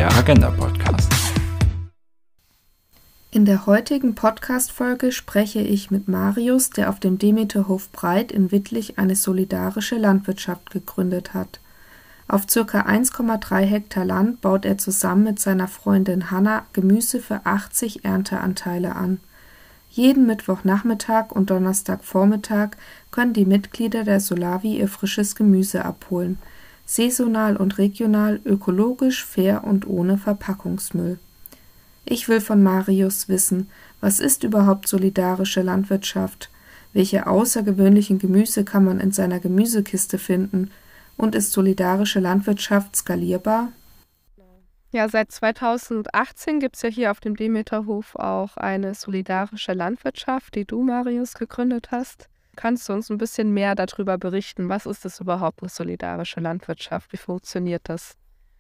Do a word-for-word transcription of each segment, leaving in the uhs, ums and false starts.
der Agenda-Podcast. In der heutigen Podcast-Folge spreche ich mit Marius, der auf dem Demeterhof Breit in Wittlich eine solidarische Landwirtschaft gegründet hat. Auf ca. eins Komma drei Hektar Land baut er zusammen mit seiner Freundin Hanna Gemüse für achtzig Ernteanteile an. Jeden Mittwochnachmittag und Donnerstagvormittag können die Mitglieder der Solavi ihr frisches Gemüse abholen. Saisonal und regional, ökologisch, fair und ohne Verpackungsmüll. Ich will von Marius wissen, was ist überhaupt solidarische Landwirtschaft? Welche außergewöhnlichen Gemüse kann man in seiner Gemüsekiste finden? Und ist solidarische Landwirtschaft skalierbar? Ja, seit zweitausendachtzehn gibt es ja hier auf dem Demeterhof auch eine solidarische Landwirtschaft, die du, Marius, gegründet hast. Kannst du uns ein bisschen mehr darüber berichten? Was ist das überhaupt, eine solidarische Landwirtschaft? Wie funktioniert das?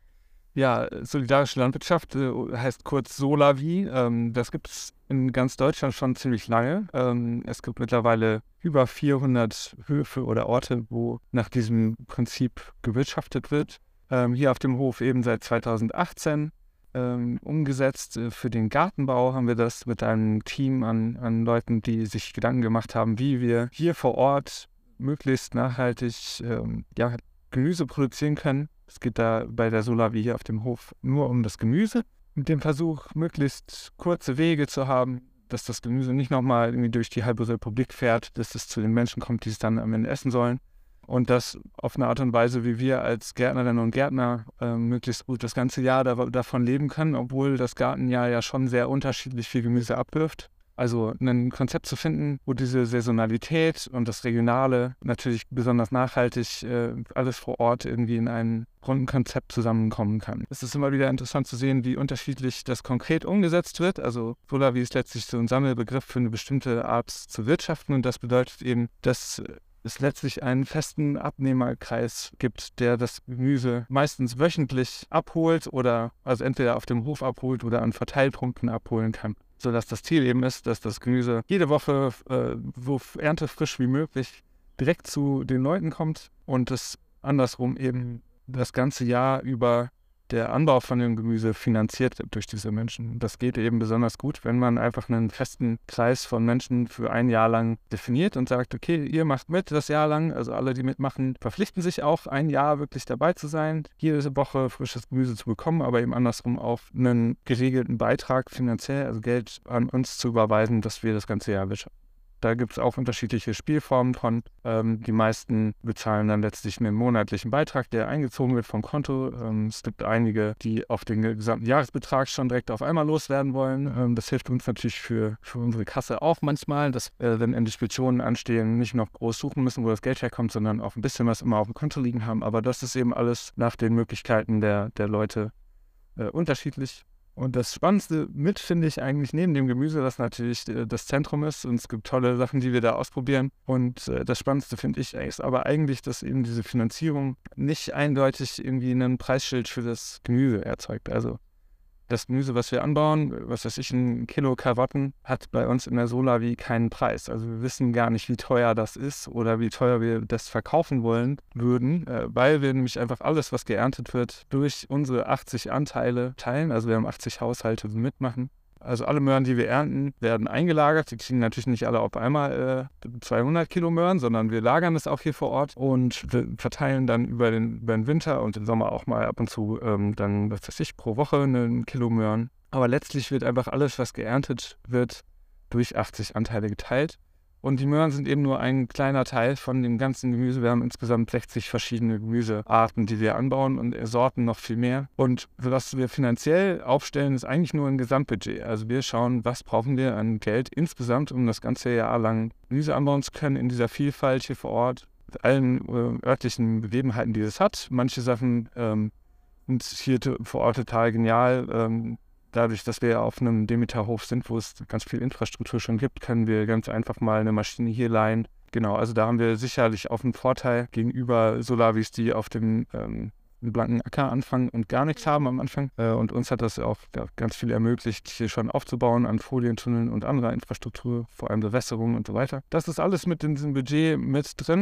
Ja, solidarische Landwirtschaft äh, heißt kurz Solavi. Ähm, das gibt es in ganz Deutschland schon ziemlich lange. Ähm, es gibt mittlerweile über vierhundert Höfe oder Orte, wo nach diesem Prinzip gewirtschaftet wird. Ähm, hier auf dem Hof eben seit zweitausendachtzehn ähm, umgesetzt. Äh, für den Gartenbau haben wir das mit einem Team an, an Leuten, die sich Gedanken gemacht haben, wie wir hier vor Ort möglichst nachhaltig ähm, ja, Gemüse produzieren können. Es geht da bei der Solavi hier auf dem Hof nur um das Gemüse, mit dem Versuch, möglichst kurze Wege zu haben, dass das Gemüse nicht nochmal irgendwie durch die halbe Republik fährt, dass es zu den Menschen kommt, die es dann am Ende essen sollen. Und das auf eine Art und Weise, wie wir als Gärtnerinnen und Gärtner äh, möglichst gut das ganze Jahr da, davon leben können, obwohl das Gartenjahr ja schon sehr unterschiedlich viel Gemüse abwirft. Also ein Konzept zu finden, wo diese Saisonalität und das Regionale natürlich besonders nachhaltig äh, alles vor Ort irgendwie in einem runden Konzept zusammenkommen kann. Es ist immer wieder interessant zu sehen, wie unterschiedlich das konkret umgesetzt wird. Also Solavi ist letztlich so ein Sammelbegriff für eine bestimmte Art zu wirtschaften und das bedeutet eben, dass es letztlich einen festen Abnehmerkreis gibt, der das Gemüse meistens wöchentlich abholt oder also entweder auf dem Hof abholt oder an Verteilpunkten abholen kann. Sodass das Ziel eben ist, dass das Gemüse jede Woche äh, so erntefrisch wie möglich direkt zu den Leuten kommt und es andersrum eben das ganze Jahr über der Anbau von dem Gemüse finanziert wird durch diese Menschen. Das geht eben besonders gut, wenn man einfach einen festen Kreis von Menschen für ein Jahr lang definiert und sagt, okay, ihr macht mit das Jahr lang, also alle, die mitmachen, verpflichten sich auch, ein Jahr wirklich dabei zu sein, jede Woche frisches Gemüse zu bekommen, aber eben andersrum auf einen geregelten Beitrag finanziell, also Geld an uns zu überweisen, dass wir das ganze Jahr wirtschaften. Da gibt es auch unterschiedliche Spielformen von. Ähm, die meisten bezahlen dann letztlich einen monatlichen Beitrag, der eingezogen wird vom Konto. Ähm, es gibt einige, die auf den gesamten Jahresbetrag schon direkt auf einmal loswerden wollen. Ähm, das hilft uns natürlich für, für unsere Kasse auch manchmal, dass äh, wenn Investitionen anstehen, nicht noch groß suchen müssen, wo das Geld herkommt, sondern auch ein bisschen was immer auf dem Konto liegen haben. Aber das ist eben alles nach den Möglichkeiten der, der Leute äh, unterschiedlich. Und das Spannendste mit finde ich eigentlich neben dem Gemüse, das natürlich äh, das Zentrum ist und es gibt tolle Sachen, die wir da ausprobieren. Und äh, das Spannendste finde ich ist aber eigentlich, dass eben diese Finanzierung nicht eindeutig irgendwie einen Preisschild für das Gemüse erzeugt. Also das Gemüse, was wir anbauen, was weiß ich, ein Kilo Karotten, hat bei uns in der Solavi keinen Preis. Also wir wissen gar nicht, wie teuer das ist oder wie teuer wir das verkaufen wollen würden, äh, weil wir nämlich einfach alles, was geerntet wird, durch unsere achtzig Anteile teilen. Also wir haben achtzig Haushalte, die mitmachen. Also alle Möhren, die wir ernten, werden eingelagert. Wir kriegen natürlich nicht alle auf einmal äh, zweihundert Kilo Möhren, sondern wir lagern es auch hier vor Ort und wir verteilen dann über den, über den Winter und den Sommer auch mal ab und zu ähm, dann, was weiß ich, pro Woche ein Kilo Möhren. Aber letztlich wird einfach alles, was geerntet wird, durch achtzig Anteile geteilt. Und die Möhren sind eben nur ein kleiner Teil von dem ganzen Gemüse. Wir haben insgesamt sechzig verschiedene Gemüsearten, die wir anbauen und Sorten noch viel mehr. Und was wir finanziell aufstellen, ist eigentlich nur ein Gesamtbudget. Also wir schauen, was brauchen wir an Geld insgesamt, um das ganze Jahr lang Gemüse anbauen zu können in dieser Vielfalt hier vor Ort, mit allen äh, örtlichen Begebenheiten, die es hat. Manche Sachen ähm, sind hier vor Ort total genial. Ähm, Dadurch, dass wir auf einem Demeterhof sind, wo es ganz viel Infrastruktur schon gibt, können wir ganz einfach mal eine Maschine hier leihen. Genau, also da haben wir sicherlich auch einen Vorteil gegenüber Solavis, die auf dem ähm, blanken Acker anfangen und gar nichts haben am Anfang. Äh, und uns hat das auch ja, ganz viel ermöglicht, hier schon aufzubauen an Folientunneln und anderer Infrastruktur, vor allem Bewässerung und so weiter. Das ist alles mit in diesem Budget mit drin.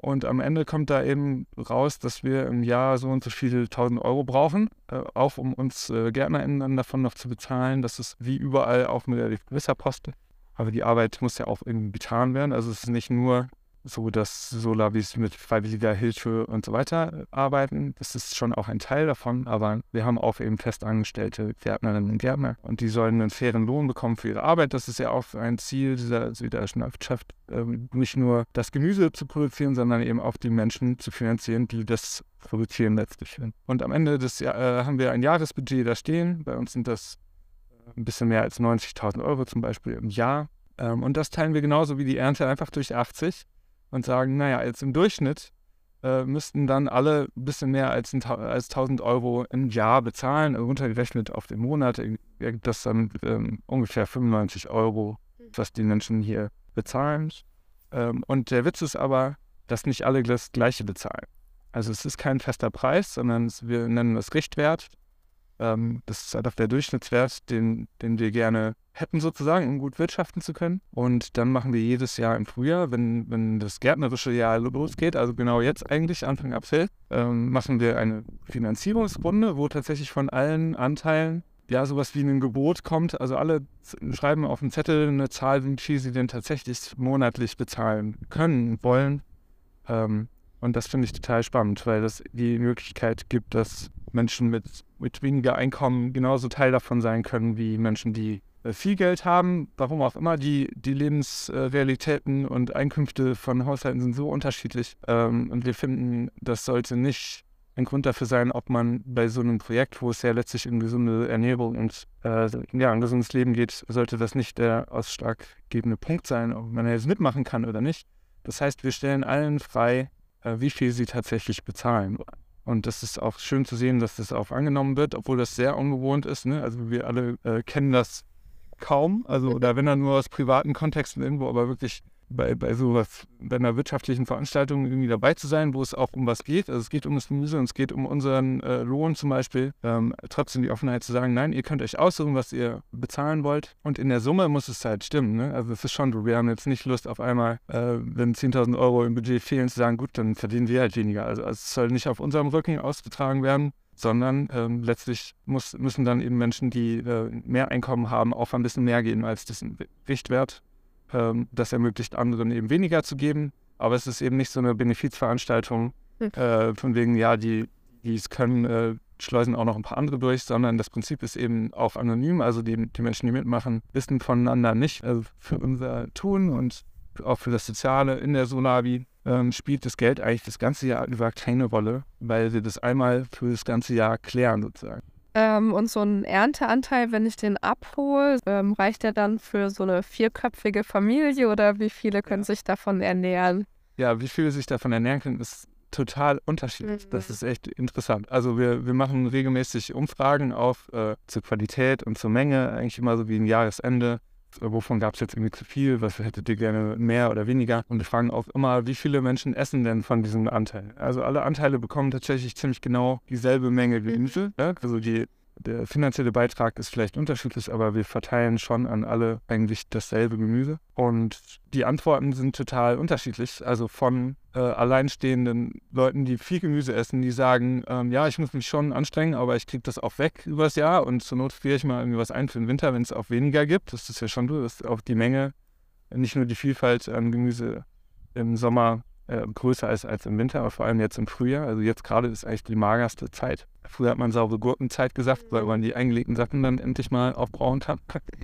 Und am Ende kommt da eben raus, dass wir im Jahr so und so viele tausend Euro brauchen, äh, auch um uns äh, GärtnerInnen dann davon noch zu bezahlen. Das ist wie überall auch mit der gewisser Poste. Aber die Arbeit muss ja auch irgendwie getan werden. Also es ist nicht nur so, dass Solavis mit freiwilliger Hilfe und so weiter arbeiten. Das ist schon auch ein Teil davon, aber wir haben auch eben festangestellte Gärtnerinnen und Gärtner und die sollen einen fairen Lohn bekommen für ihre Arbeit. Das ist ja auch ein Ziel dieser solidarischen Landwirtschaft, ähm, nicht nur das Gemüse zu produzieren, sondern eben auch die Menschen zu finanzieren, die das produzieren letztlich. Und am Ende des Jahr, äh, haben wir ein Jahresbudget da stehen. Bei uns sind das ein bisschen mehr als neunzigtausend Euro zum Beispiel im Jahr. Ähm, und das teilen wir genauso wie die Ernte einfach durch achtzig. Und sagen, naja, jetzt im Durchschnitt äh, müssten dann alle ein bisschen mehr als, ein, als tausend Euro im Jahr bezahlen. Also runtergerechnet auf den Monat ergibt das dann ähm, ungefähr fünfundneunzig Euro, was die Menschen hier bezahlen. Ähm, und der Witz ist aber, dass nicht alle das Gleiche bezahlen. Also es ist kein fester Preis, sondern es, wir nennen das Richtwert. Ähm, das ist einfach der Durchschnittswert, den, den wir gerne hätten sozusagen, um gut wirtschaften zu können. Und dann machen wir jedes Jahr im Frühjahr, wenn, wenn das gärtnerische Jahr losgeht, also genau jetzt eigentlich, Anfang April, ähm, machen wir eine Finanzierungsrunde, wo tatsächlich von allen Anteilen ja sowas wie ein Gebot kommt. Also alle schreiben auf den Zettel eine Zahl, wie viel sie denn tatsächlich monatlich bezahlen können, wollen. Ähm, und das finde ich total spannend, weil das die Möglichkeit gibt, dass Menschen mit, mit weniger Einkommen genauso Teil davon sein können wie Menschen, die viel Geld haben, warum auch immer, die, die Lebensrealitäten und Einkünfte von Haushalten sind so unterschiedlich. Ähm, und wir finden, das sollte nicht ein Grund dafür sein, ob man bei so einem Projekt, wo es ja letztlich um gesunde Ernährung und äh, ja, ein gesundes Leben geht, sollte das nicht der ausschlaggebende Punkt sein, ob man jetzt mitmachen kann oder nicht. Das heißt, wir stellen allen frei, äh, wie viel sie tatsächlich bezahlen. Und das ist auch schön zu sehen, dass das auch angenommen wird, obwohl das sehr ungewohnt ist. Ne? Also wir alle äh, kennen das kaum, also oder wenn er nur aus privaten Kontexten irgendwo, aber wirklich bei, bei sowas, bei einer wirtschaftlichen Veranstaltung irgendwie dabei zu sein, wo es auch um was geht. Also es geht um das Gemüse und es geht um unseren äh, Lohn zum Beispiel. Ähm, trotzdem die Offenheit zu sagen, nein, ihr könnt euch aussuchen, was ihr bezahlen wollt. Und in der Summe muss es halt stimmen. Ne? Also es ist schon so, wir haben jetzt nicht Lust auf einmal, äh, wenn zehntausend Euro im Budget fehlen, zu sagen, gut, dann verdienen wir halt weniger. Also, also es soll nicht auf unserem Rücken ausgetragen werden, sondern ähm, letztlich muss, müssen dann eben Menschen, die äh, mehr Einkommen haben, auch ein bisschen mehr geben als das Richtwert. Ähm, das ermöglicht anderen eben weniger zu geben, aber es ist eben nicht so eine Benefizveranstaltung, hm. äh, von wegen, ja, die, die es können, äh, schleusen auch noch ein paar andere durch, sondern das Prinzip ist eben auch anonym, also die, die Menschen, die mitmachen, wissen voneinander nicht. Also für unser Tun und auch für das Soziale in der Solavi ähm, spielt das Geld eigentlich das ganze Jahr über keine Rolle, weil wir das einmal für das ganze Jahr klären sozusagen. Ähm, und so ein Ernteanteil, wenn ich den abhole, ähm, reicht der dann für so eine vierköpfige Familie oder wie viele können ja. sich davon ernähren? Ja, wie viele sich davon ernähren können, ist total unterschiedlich. Mhm. Das ist echt interessant. Also wir, wir machen regelmäßig Umfragen auf äh, zur Qualität und zur Menge, eigentlich immer so wie ein Jahresende. Wovon gab es jetzt irgendwie zu viel, was hättet ihr gerne mehr oder weniger? Und wir fragen auch immer, wie viele Menschen essen denn von diesem Anteil? Also alle Anteile bekommen tatsächlich ziemlich genau dieselbe Menge Gemüse. Ja? Also die, der finanzielle Beitrag ist vielleicht unterschiedlich, aber wir verteilen schon an alle eigentlich dasselbe Gemüse. Und die Antworten sind total unterschiedlich. Also von äh, alleinstehenden Leuten, die viel Gemüse essen, die sagen, ähm, ja, ich muss mich schon anstrengen, aber ich kriege das auch weg übers Jahr und zur Not friere ich mal irgendwie was ein für den Winter, wenn es auch weniger gibt. Das ist ja schon so, dass auch die Menge, nicht nur die Vielfalt an Gemüse im Sommer äh, größer ist als im Winter, aber vor allem jetzt im Frühjahr. Also jetzt gerade ist eigentlich die magerste Zeit. Früher hat man saure Gurkenzeit gesagt, weil man die eingelegten Sachen dann endlich mal aufbrauchen kann.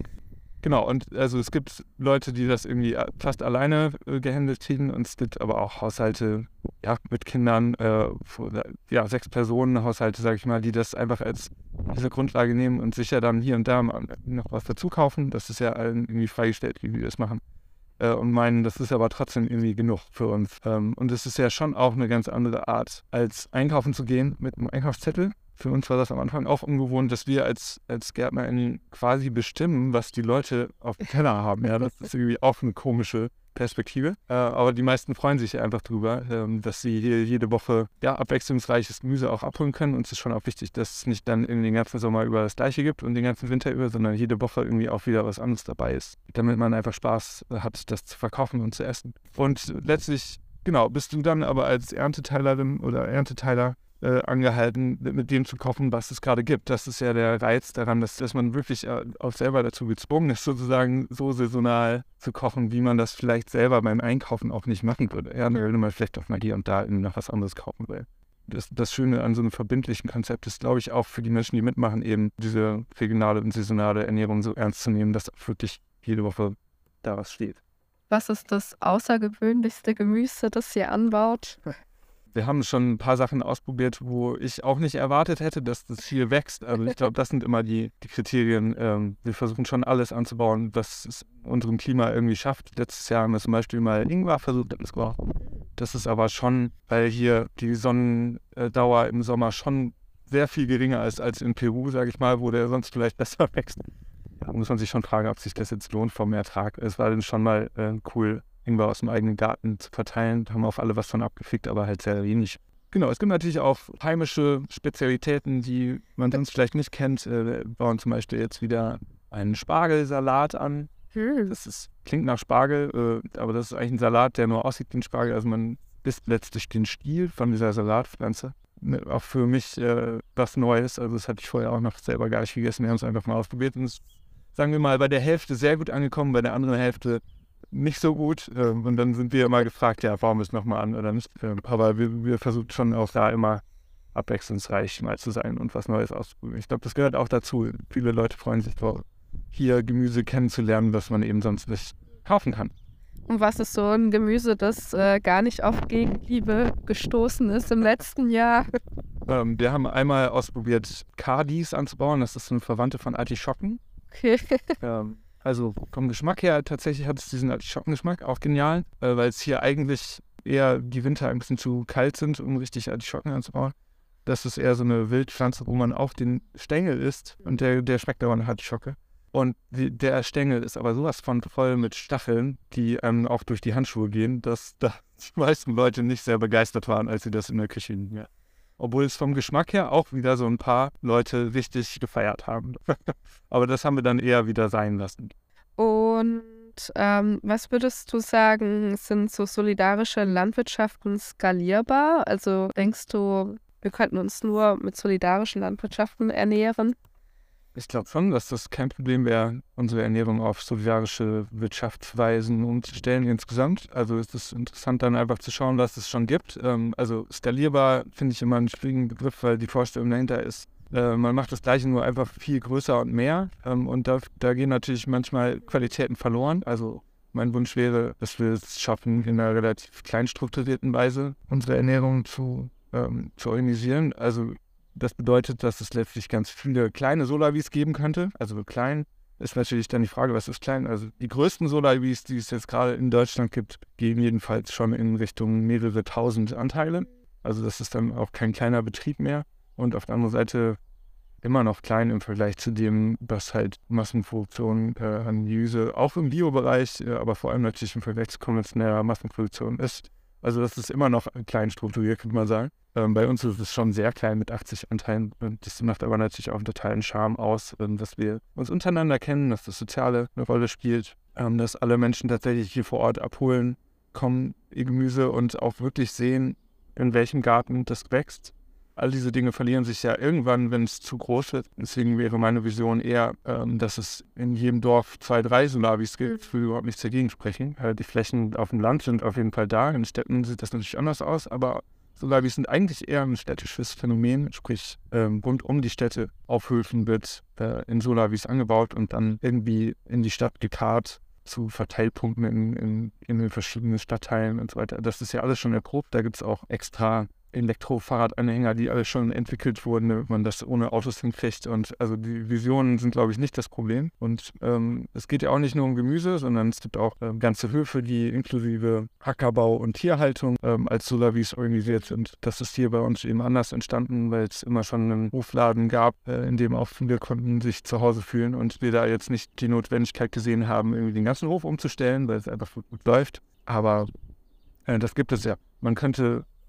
Genau, und also es gibt Leute, die das irgendwie fast alleine äh, gehandelt kriegen und es gibt aber auch Haushalte, ja, mit Kindern, äh, ja, sechs Personen Haushalte, sage ich mal, die das einfach als diese Grundlage nehmen und sicher dann hier und da noch was dazu kaufen. Das ist ja allen irgendwie freigestellt, wie wir das machen. Äh, und meinen, das ist aber trotzdem irgendwie genug für uns. Ähm, und es ist ja schon auch eine ganz andere Art, als einkaufen zu gehen mit einem Einkaufszettel. Für uns war das am Anfang auch ungewohnt, dass wir als, als GärtnerInnen quasi bestimmen, was die Leute auf dem Teller haben. Ja, das ist irgendwie auch eine komische Perspektive. Äh, aber die meisten freuen sich einfach drüber, ähm, dass sie hier jede Woche ja, abwechslungsreiches Gemüse auch abholen können. Und es ist schon auch wichtig, dass es nicht dann in den ganzen Sommer über das Gleiche gibt und den ganzen Winter über, sondern jede Woche irgendwie auch wieder was anderes dabei ist, damit man einfach Spaß hat, das zu verkaufen und zu essen. Und letztlich genau, bist du dann aber als Ernteteilerin oder Ernteteiler äh, angehalten, mit, mit dem zu kochen, was es gerade gibt. Das ist ja der Reiz daran, dass, dass man wirklich äh, auch selber dazu gezwungen ist, sozusagen so saisonal zu kochen, wie man das vielleicht selber beim Einkaufen auch nicht machen würde. Ja, wenn man vielleicht auch mal hier und da noch was anderes kaufen will. Das, das Schöne an so einem verbindlichen Konzept ist, glaube ich, auch für die Menschen, die mitmachen, eben diese regionale und saisonale Ernährung so ernst zu nehmen, dass auch wirklich jede Woche da was steht. Was ist das außergewöhnlichste Gemüse, das ihr anbaut? Wir haben schon ein paar Sachen ausprobiert, wo ich auch nicht erwartet hätte, dass das hier wächst. Also ich glaube, das sind immer die, die Kriterien. Ähm, wir versuchen schon alles anzubauen, was es unserem Klima irgendwie schafft. Letztes Jahr haben wir zum Beispiel mal Ingwer versucht. Das ist aber schon, weil hier die Sonnendauer im Sommer schon sehr viel geringer ist als in Peru, sage ich mal, wo der sonst vielleicht besser wächst. Da muss man sich schon fragen, ob sich das jetzt lohnt vom Ertrag. Es war dann schon mal äh, cool, Ingwer aus dem eigenen Garten zu verteilen. Da haben auf alle was von abgefickt, aber halt sehr wenig. Genau, es gibt natürlich auch heimische Spezialitäten, die man sonst vielleicht nicht kennt. Wir bauen zum Beispiel jetzt wieder einen Spargelsalat an. Das ist, klingt nach Spargel, äh, aber das ist eigentlich ein Salat, der nur aussieht wie ein Spargel. Also man isst letztlich den Stiel von dieser Salatpflanze. Auch für mich äh, was Neues. Also das hatte ich vorher auch noch selber gar nicht gegessen. Wir haben es einfach mal ausprobiert und es, sagen wir mal, bei der Hälfte sehr gut angekommen, bei der anderen Hälfte nicht so gut. Und dann sind wir immer gefragt, ja, bauen wir es nochmal an oder nicht. Aber wir, wir versuchen schon auch da immer abwechslungsreich mal zu sein und was Neues auszuprobieren. Ich glaube, das gehört auch dazu. Viele Leute freuen sich drauf, hier Gemüse kennenzulernen, was man eben sonst nicht kaufen kann. Und was ist so ein Gemüse, das äh, gar nicht auf Gegenliebe gestoßen ist im letzten Jahr? Ähm, wir haben einmal ausprobiert, Kardis anzubauen. Das ist eine Verwandte von Artischocken. Okay. Ähm, also vom Geschmack her, tatsächlich hat es diesen Artischockengeschmack, auch genial, äh, weil es hier eigentlich eher die Winter ein bisschen zu kalt sind, um richtig Artischocken anzubauen. Das ist eher so eine Wildpflanze, wo man auch den Stängel isst und der, der schmeckt aber nach Artischocke. Und die, der Stängel ist aber sowas von voll mit Stacheln, die ähm, auch durch die Handschuhe gehen, dass da die meisten Leute nicht sehr begeistert waren, als sie das in der Küche liegen. Ja. Obwohl es vom Geschmack her auch wieder so ein paar Leute richtig gefeiert haben. Aber das haben wir dann eher wieder sein lassen. Und ähm, was würdest du sagen, sind so solidarische Landwirtschaften skalierbar? Also denkst du, wir könnten uns nur mit solidarischen Landwirtschaften ernähren? Ich glaube schon, dass das kein Problem wäre, unsere Ernährung auf solidarische Wirtschaftsweisen umzustellen insgesamt. Also ist es interessant, dann einfach zu schauen, was es schon gibt. Ähm, also skalierbar finde ich immer einen schwierigen Begriff, weil die Vorstellung dahinter ist, äh, man macht das Gleiche nur einfach viel größer und mehr. Ähm, und da, da gehen natürlich manchmal Qualitäten verloren. Also mein Wunsch wäre, dass wir es schaffen, in einer relativ klein strukturierten Weise unsere Ernährung zu, ähm, zu organisieren. Also das bedeutet, dass es letztlich ganz viele kleine Solavis geben könnte. Also klein ist natürlich dann die Frage, was ist klein? Also die größten Solavis, die es jetzt gerade in Deutschland gibt, gehen jedenfalls schon in Richtung mehrere tausend Anteile. Also das ist dann auch kein kleiner Betrieb mehr. Und auf der anderen Seite immer noch klein im Vergleich zu dem, was halt Massenproduktion äh, an Gemüse, auch im Bio-Bereich, äh, aber vor allem natürlich im Vergleich zu konventioneller Massenproduktion ist. Also das ist immer noch klein strukturiert, könnte man sagen. Ähm, bei uns ist es schon sehr klein mit achtzig Anteilen. Und das macht aber natürlich auch einen totalen Charme aus, ähm, dass wir uns untereinander kennen, dass das Soziale eine Rolle spielt, ähm, dass alle Menschen tatsächlich hier vor Ort abholen, kommen, ihr Gemüse und auch wirklich sehen, in welchem Garten das wächst. All diese Dinge verlieren sich ja irgendwann, wenn es zu groß wird. Deswegen wäre meine Vision eher, ähm, dass es in jedem Dorf zwei, drei Solavis gibt. Ich will überhaupt nichts dagegen sprechen. Äh, die Flächen auf dem Land sind auf jeden Fall da. In Städten sieht das natürlich anders aus, aber Solavis sind eigentlich eher ein städtisches Phänomen. Sprich, ähm, rund um die Städte auf Höfen wird äh, in Solavis angebaut und dann irgendwie in die Stadt gekarrt zu Verteilpunkten in, in, in den verschiedenen Stadtteilen und so weiter. Das ist ja alles schon erprobt. Da gibt es auch extra Elektrofahrradanhänger, die alle schon entwickelt wurden, damit man das ohne Autos hinkriegt. Und also die Visionen sind, glaube ich, nicht das Problem. Und ähm, es geht ja auch nicht nur um Gemüse, sondern es gibt auch ähm, ganze Höfe, die inklusive Ackerbau und Tierhaltung ähm, als Solavis organisiert sind. Das ist hier bei uns eben anders entstanden, weil es immer schon einen Hofladen gab, äh, in dem auch viele konnten sich zu Hause fühlen und wir da jetzt nicht die Notwendigkeit gesehen haben, irgendwie den ganzen Hof umzustellen, weil es einfach gut läuft. Aber äh, das gibt es ja. Man könnte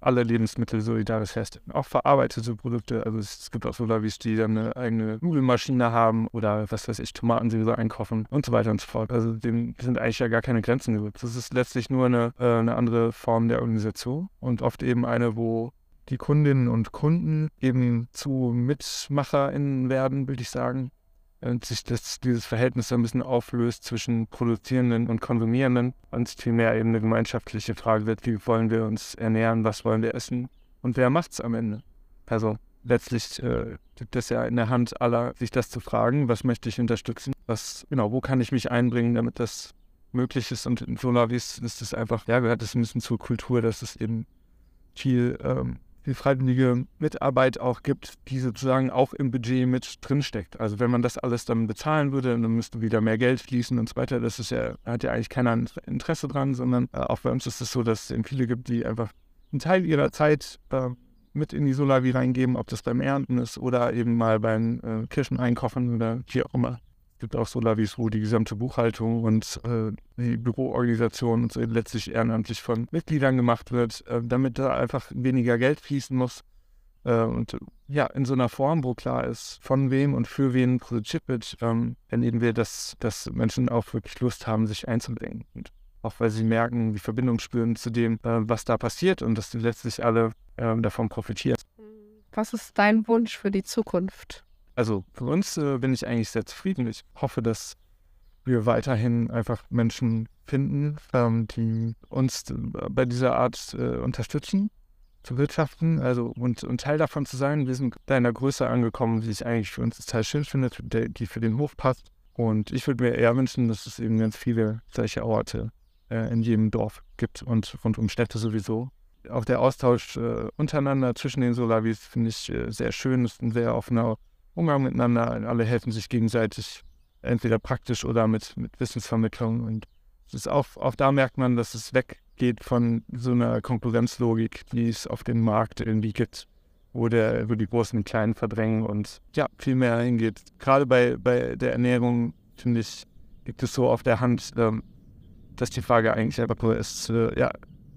alle Lebensmittel solidarisch herstellen. Auch verarbeitete Produkte. Also es, es gibt auch Solavis, die dann eine eigene Nudelmaschine haben oder was weiß ich, Tomatensauce einkaufen und so weiter und so fort. Also dem sind eigentlich ja gar keine Grenzen gesetzt. Das ist letztlich nur eine, äh, eine andere Form der Organisation und oft eben eine, wo die Kundinnen und Kunden eben zu MitmacherInnen werden, würde ich sagen. Und sich das, dieses Verhältnis ein bisschen auflöst zwischen Produzierenden und Konsumierenden und es vielmehr eben eine gemeinschaftliche Frage wird, wie wollen wir uns ernähren, was wollen wir essen und wer macht's am Ende? Also letztlich äh, liegt es ja in der Hand aller, sich das zu fragen, was möchte ich unterstützen, was, genau, wo kann ich mich einbringen, damit das möglich ist. Und in Solavis ist es einfach, ja, gehört es ein bisschen zur Kultur, dass es eben viel ähm, viel freiwillige Mitarbeit auch gibt, die sozusagen auch im Budget mit drinsteckt. Also wenn man das alles dann bezahlen würde, dann müsste wieder mehr Geld fließen und so weiter. Das ist ja, hat ja eigentlich keiner Interesse dran, sondern äh, auch bei uns ist es so, dass es eben viele gibt, die einfach einen Teil ihrer Zeit äh, mit in die Solavi reingeben, ob das beim Ernten ist oder eben mal beim äh, Kirscheneinkaufen oder wie auch immer. Es gibt auch Solavis, wo die gesamte Buchhaltung und äh, die Büroorganisation und so letztlich ehrenamtlich von Mitgliedern gemacht wird, äh, damit da einfach weniger Geld fließen muss. Äh, und ja, in so einer Form, wo klar ist, von wem und für wen produziert wird, ähm, erleben wir, dass, dass Menschen auch wirklich Lust haben, sich einzubringen. Und auch weil sie merken, die Verbindung spüren zu dem, äh, was da passiert und dass die letztlich alle äh, davon profitieren. Was ist dein Wunsch für die Zukunft? Also für uns äh, bin ich eigentlich sehr zufrieden. Ich hoffe, dass wir weiterhin einfach Menschen finden, ähm, die uns äh, bei dieser Art äh, unterstützen, zu wirtschaften, also und, und Teil davon zu sein. Wir sind da in einer Größe angekommen, die ich eigentlich für uns total schön finde, der, die für den Hof passt. Und ich würde mir eher wünschen, dass es eben ganz viele solche Orte äh, in jedem Dorf gibt und rund um Städte sowieso. Auch der Austausch äh, untereinander zwischen den Solavis finde ich äh, sehr schön. Es ist ein sehr offener Umgang miteinander. Alle helfen sich gegenseitig, entweder praktisch oder mit, mit Wissensvermittlung. Und es ist auch, auch da merkt man, dass es weggeht von so einer Konkurrenzlogik, die es auf dem Markt irgendwie gibt, wo, der, wo die Großen die Kleinen verdrängen und ja, viel mehr hingeht. Gerade bei, bei der Ernährung, finde ich, liegt es so auf der Hand, ähm, dass die Frage eigentlich einfach nur ist, äh, ja,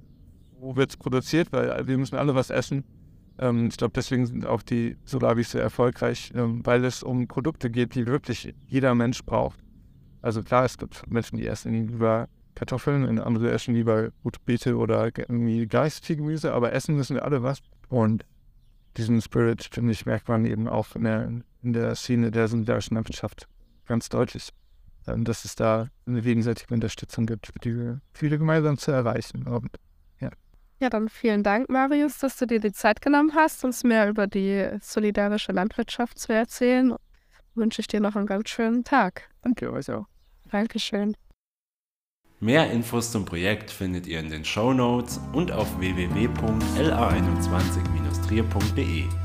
wo wird es produziert, weil wir müssen alle was essen. Ähm, ich glaube, deswegen sind auch die Solavis sehr erfolgreich, ähm, weil es um Produkte geht, die wirklich jeder Mensch braucht. Also klar, es gibt Menschen, die essen lieber Kartoffeln und andere essen lieber gute Beete oder irgendwie geistige Gemüse, aber essen müssen wir alle was. Und diesen Spirit, finde ich, merkt man eben auch in der, in der Szene der solidarischen Landwirtschaft ganz deutlich, ähm, dass es da eine gegenseitige Unterstützung gibt, für die viele gemeinsam zu erreichen. Und Ja, dann vielen Dank, Marius, dass du dir die Zeit genommen hast, uns mehr über die solidarische Landwirtschaft zu erzählen. Wünsche ich dir noch einen ganz schönen Tag. Danke, euch auch. Dankeschön. Mehr Infos zum Projekt findet ihr in den Shownotes und auf w w w punkt l a einundzwanzig Bindestrich trier punkt d e.